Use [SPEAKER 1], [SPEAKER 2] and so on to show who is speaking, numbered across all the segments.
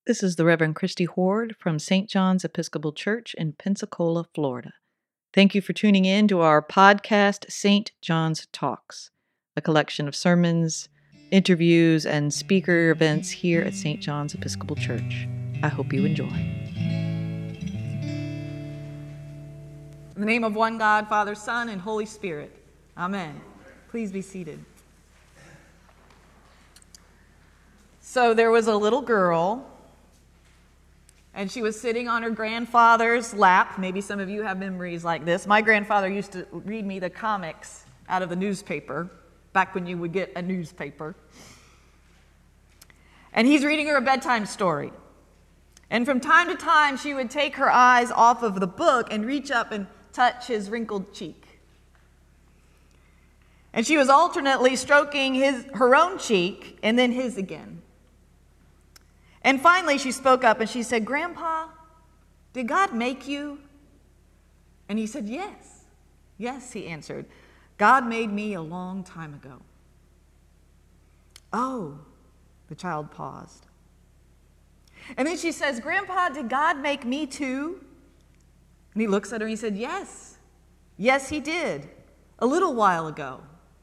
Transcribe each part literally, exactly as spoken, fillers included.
[SPEAKER 1] This is the Reverend Christy Horde from Saint John's Episcopal Church in Pensacola, Florida. Thank you for tuning in to our podcast, Saint John's Talks, a collection of sermons, interviews, and speaker events here at Saint John's Episcopal Church. I hope you enjoy.
[SPEAKER 2] In the name of one God, Father, Son, and Holy Spirit. Amen. Please be seated. So there was a little girl, and she was sitting on her grandfather's lap. Maybe some of you have memories like this. My grandfather used to read me the comics out of the newspaper, back when you would get a newspaper. And he's reading her a bedtime story. And from time to time, she would take her eyes off of the book and reach up and touch his wrinkled cheek. And she was alternately stroking his, her own cheek and then his again. And finally, she spoke up and she said, "Grandpa, did God make you?" And he said, "Yes. Yes," he answered. "God made me a long time ago." "Oh," the child paused. And then she says, "Grandpa, did God make me too?" And he looks at her and he said, "Yes. Yes, he did. A little while ago."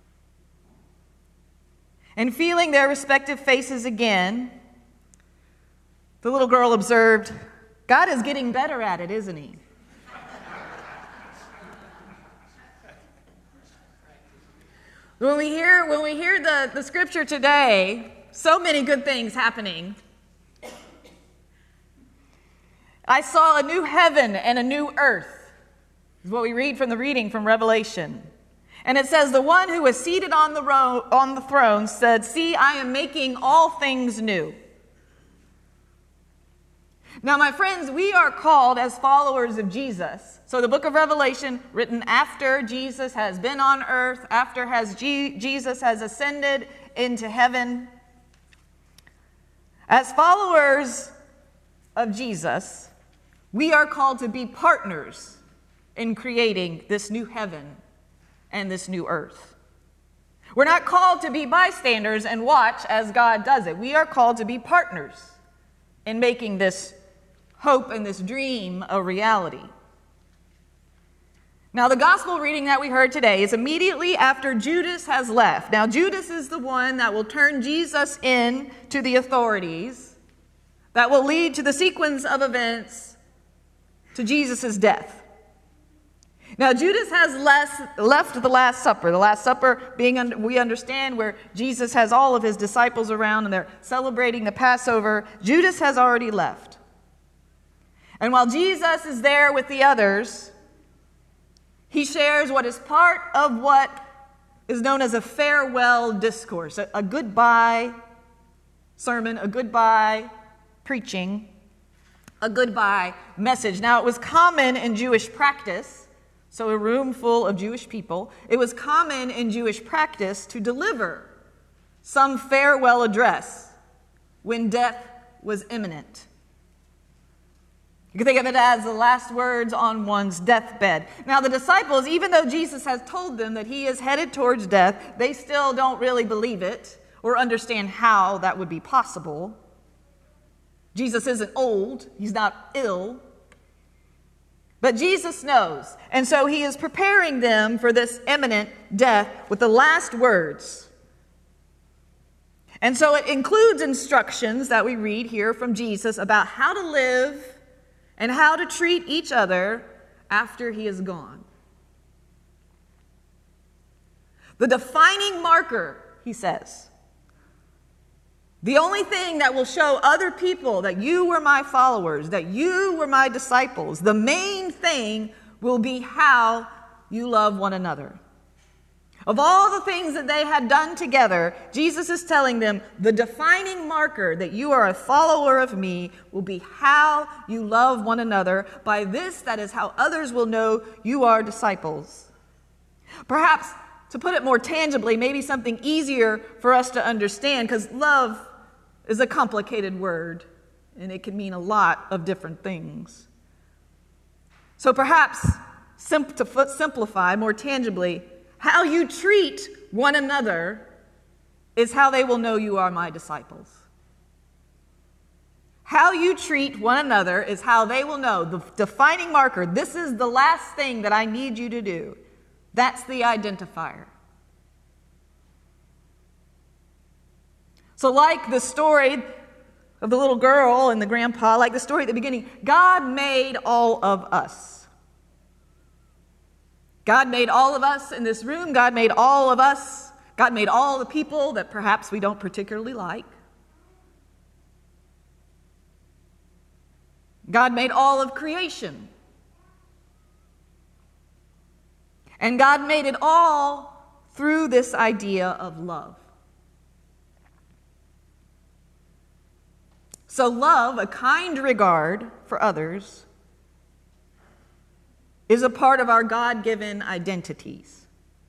[SPEAKER 2] And feeling their respective faces again, the little girl observed, "God is getting better at it, isn't he?" When we hear, when we hear the, the scripture today, so many good things happening. I saw a new heaven and a new earth, is what we read from the reading from Revelation. And it says, "The one who was seated on the, ro- on the throne said, 'See, I am making all things new.'" Now, my friends, we are called as followers of Jesus. So the book of Revelation, written after Jesus has been on earth, after has G- Jesus has ascended into heaven. As followers of Jesus, we are called to be partners in creating this new heaven and this new earth. We're not called to be bystanders and watch as God does it. We are called to be partners in making this hope and this dream a reality. Now, the gospel reading that we heard today is immediately after Judas has left. Now, Judas is the one that will turn Jesus in to the authorities, that will lead to the sequence of events to Jesus' death. Now, Judas has less, left the Last Supper. The Last Supper being, under, we understand, where Jesus has all of his disciples around and they're celebrating the Passover. Judas has already left. And while Jesus is there with the others, he shares what is part of what is known as a farewell discourse, a, a goodbye sermon, a goodbye preaching, a goodbye message. Now, it was common in Jewish practice, so a room full of Jewish people, it was common in Jewish practice to deliver some farewell address when death was imminent. You can think of it as the last words on one's deathbed. Now, the disciples, even though Jesus has told them that he is headed towards death, they still don't really believe it or understand how that would be possible. Jesus isn't old. He's not ill. But Jesus knows. And so he is preparing them for this imminent death with the last words. And so it includes instructions that we read here from Jesus about how to live and how to treat each other after he is gone. The defining marker, he says, the only thing that will show other people that you were my followers, that you were my disciples, the main thing will be how you love one another. Of all the things that they had done together, Jesus is telling them the defining marker that you are a follower of me will be how you love one another. By this, that is how others will know you are disciples. Perhaps, to put it more tangibly, maybe something easier for us to understand, because love is a complicated word, and it can mean a lot of different things. So perhaps, sim- to simplify more tangibly, how you treat one another is how they will know you are my disciples. How you treat one another is how they will know. The defining marker, this is the last thing that I need you to do. That's the identifier. So like the story of the little girl and the grandpa, like the story at the beginning, God made all of us. God made all of us in this room. God made all of us. God made all the people that perhaps we don't particularly like. God made all of creation. And God made it all through this idea of love. So love, a kind regard for others, is a part of our God-given identities.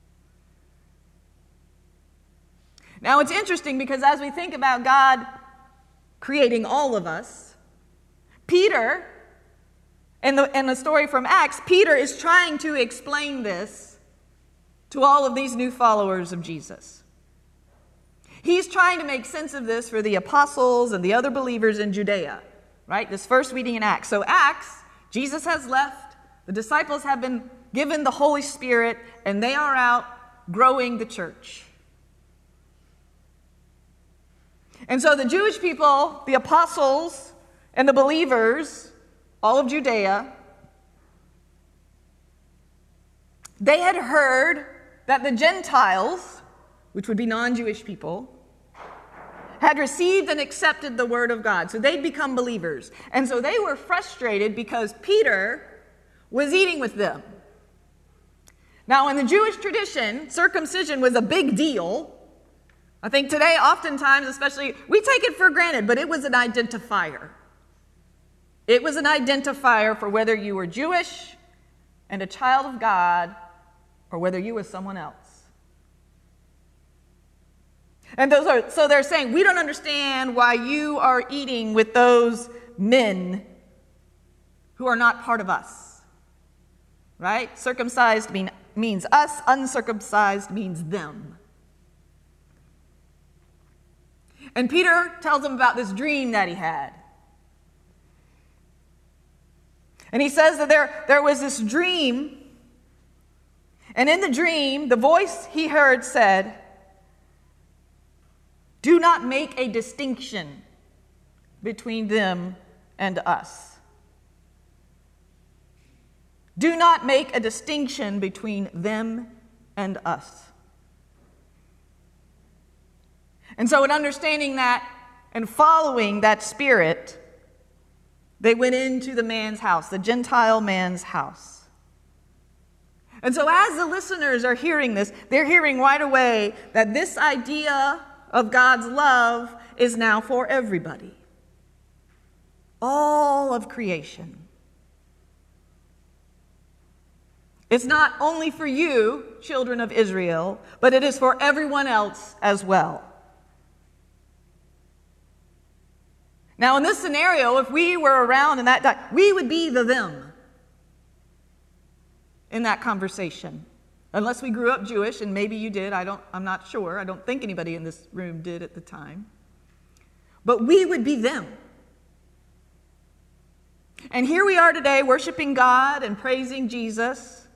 [SPEAKER 2] Now it's interesting because as we think about God creating all of us, Peter, in the, in the story from Acts, Peter is trying to explain this to all of these new followers of Jesus. He's trying to make sense of this for the apostles and the other believers in Judea, right? This first reading in Acts. So Acts, Jesus has left, the disciples have been given the Holy Spirit, and they are out growing the church. And so the Jewish people, the apostles, and the believers, all of Judea, they had heard that the Gentiles, which would be non-Jewish people, had received and accepted the word of God. So they'd become believers. And so they were frustrated because Peter was eating with them. Now, in the Jewish tradition, circumcision was a big deal. I think today, oftentimes, especially, we take it for granted, but it was an identifier. It was an identifier for whether you were Jewish and a child of God or whether you were someone else. And those are, so they're saying, we don't understand why you are eating with those men who are not part of us. Right? Circumcised mean, means us, uncircumcised means them. And Peter tells them about this dream that he had. And he says that there, there was this dream, and in the dream, the voice he heard said, "Do not make a distinction between them and us." Do not make a distinction between them and us. And so in understanding that and following that spirit, they went into the man's house, the Gentile man's house. And so as the listeners are hearing this, they're hearing right away that this idea of God's love is now for everybody. All of creation. It's not only for you, children of Israel, but it is for everyone else as well. Now, in this scenario, if we were around in that time, we would be the them in that conversation. Unless we grew up Jewish, and maybe you did, I don't, I'm not sure. I don't think anybody in this room did at the time. But we would be them. And here we are today worshiping God and praising Jesus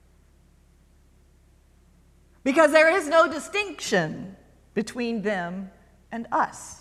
[SPEAKER 2] because there is no distinction between them and us.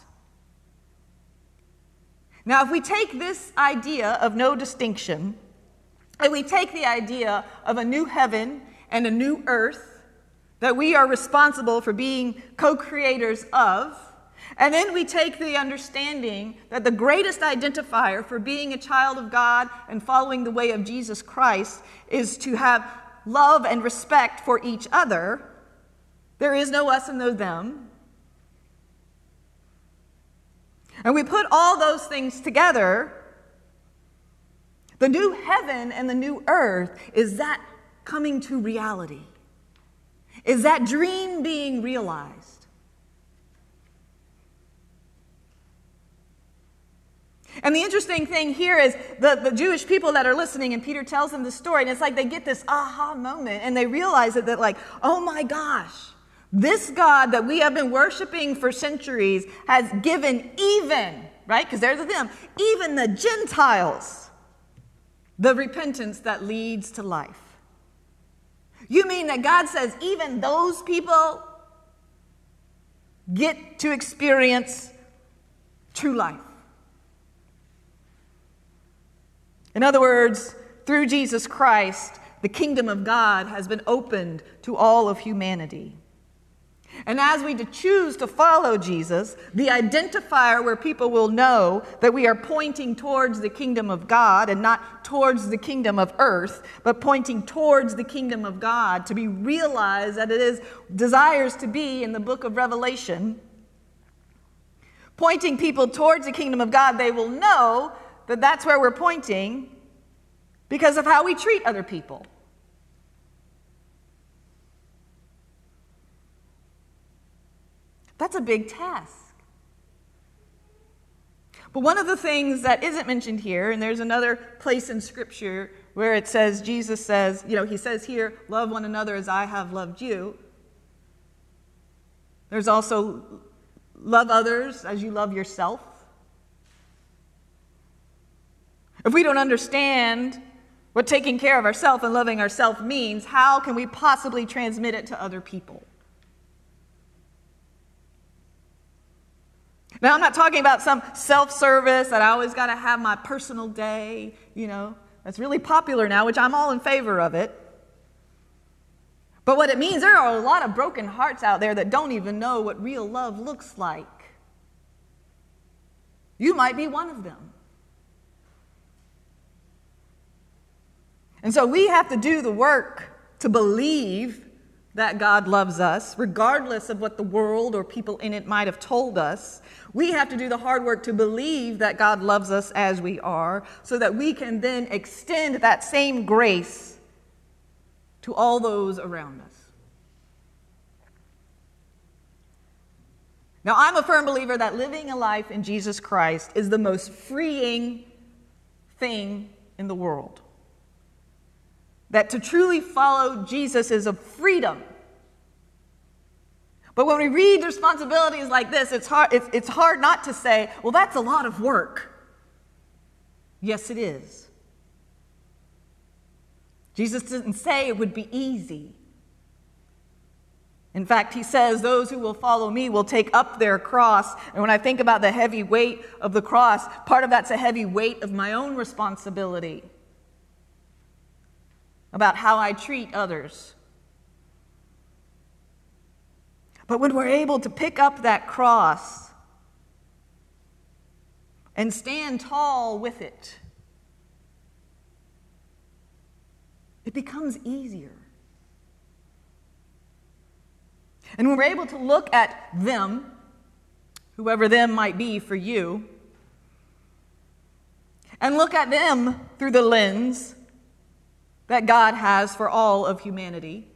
[SPEAKER 2] Now, if we take this idea of no distinction, and we take the idea of a new heaven and a new earth that we are responsible for being co-creators of, and then we take the understanding that the greatest identifier for being a child of God and following the way of Jesus Christ is to have love and respect for each other. There is no us and no them. And we put all those things together. The new heaven and the new earth, is that coming to reality? Is that dream being realized? And the interesting thing here is the, the Jewish people that are listening, and Peter tells them the story, and it's like they get this aha moment, and they realize that, that like, oh my gosh, this God that we have been worshiping for centuries has given even right? Because there's a them. Even the Gentiles, the repentance that leads to life. You mean that God says even those people get to experience true life? In other words, through Jesus Christ, the kingdom of God has been opened to all of humanity. And as we choose to follow Jesus, the identifier where people will know that we are pointing towards the kingdom of God and not towards the kingdom of earth, but pointing towards the kingdom of God to be realized that it is desires to be in the book of Revelation, pointing people towards the kingdom of God, they will know that that's where we're pointing because of how we treat other people. That's a big task. But one of the things that isn't mentioned here, and there's another place in Scripture where it says, Jesus says, you know, he says here, love one another as I have loved you. There's also love others as you love yourself. If we don't understand what taking care of ourselves and loving ourselves means, how can we possibly transmit it to other people? Now, I'm not talking about some self-service that I always got to have my personal day, you know. That's really popular now, which I'm all in favor of it. But what it means, there are a lot of broken hearts out there that don't even know what real love looks like. You might be one of them. And so we have to do the work to believe that God loves us, regardless of what the world or people in it might have told us. We have to do the hard work to believe that God loves us as we are, so that we can then extend that same grace to all those around us. Now, I'm a firm believer that living a life in Jesus Christ is the most freeing thing in the world. That to truly follow Jesus is a freedom. But when we read responsibilities like this, it's hard, it's, it's hard not to say, well, that's a lot of work. Yes, it is. Jesus didn't say it would be easy. In fact, he says, those who will follow me will take up their cross. And when I think about the heavy weight of the cross, part of that's a heavy weight of my own responsibility about how I treat others. But when we're able to pick up that cross and stand tall with it, it becomes easier. And when we're able to look at them, whoever them might be for you, and look at them through the lens that God has for all of humanity,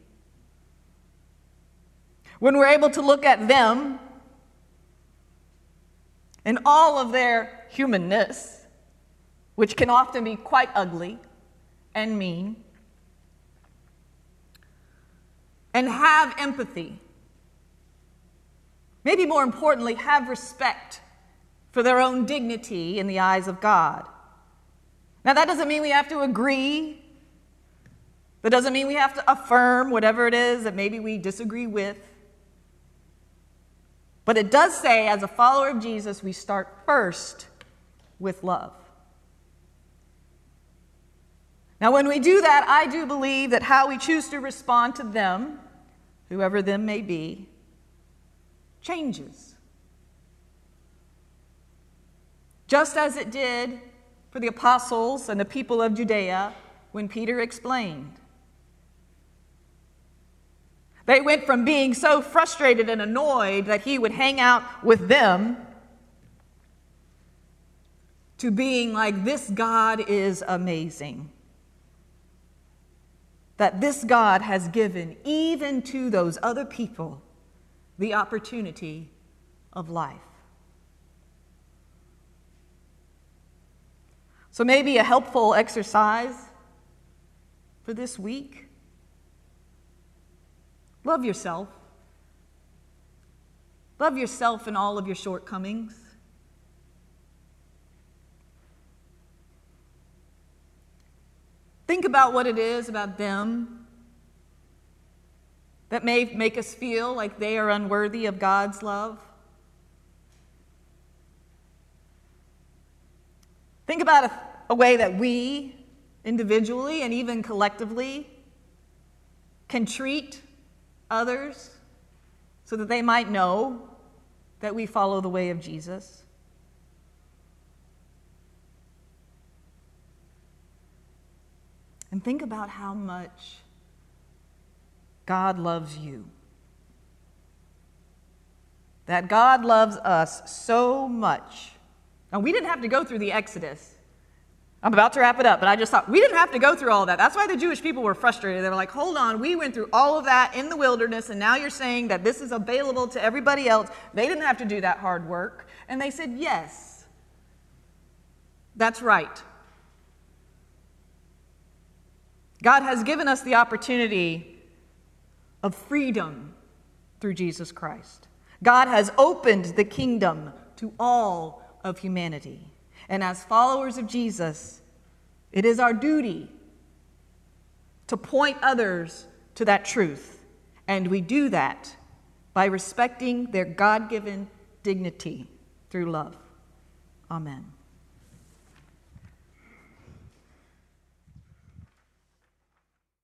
[SPEAKER 2] when we're able to look at them and all of their humanness, which can often be quite ugly and mean, and have empathy, maybe more importantly, have respect for their own dignity in the eyes of God. Now, that doesn't mean we have to agree. That doesn't mean we have to affirm whatever it is that maybe we disagree with. But it does say, as a follower of Jesus, we start first with love. Now, when we do that, I do believe that how we choose to respond to them, whoever them may be, changes. Just as it did for the apostles and the people of Judea when Peter explained. They went from being so frustrated and annoyed that he would hang out with them to being like, this God is amazing. That this God has given even to those other people the opportunity of life. So maybe a helpful exercise for this week. Love yourself. Love yourself in all of your shortcomings. Think about what it is about them that may make us feel like they are unworthy of God's love. Think about a, a way that we, individually and even collectively, can treat others so that they might know that we follow the way of Jesus. And think about how much God loves you. That God loves us so much. And we didn't have to go through the Exodus. I'm about to wrap it up, but I just thought, we didn't have to go through all that. That's why the Jewish people were frustrated. They were like, hold on, we went through all of that in the wilderness, and now you're saying that this is available to everybody else. They didn't have to do that hard work. And they said, yes, that's right. God has given us the opportunity of freedom through Jesus Christ. God has opened the kingdom to all of humanity. And as followers of Jesus, it is our duty to point others to that truth. And we do that by respecting their God-given dignity through love. Amen.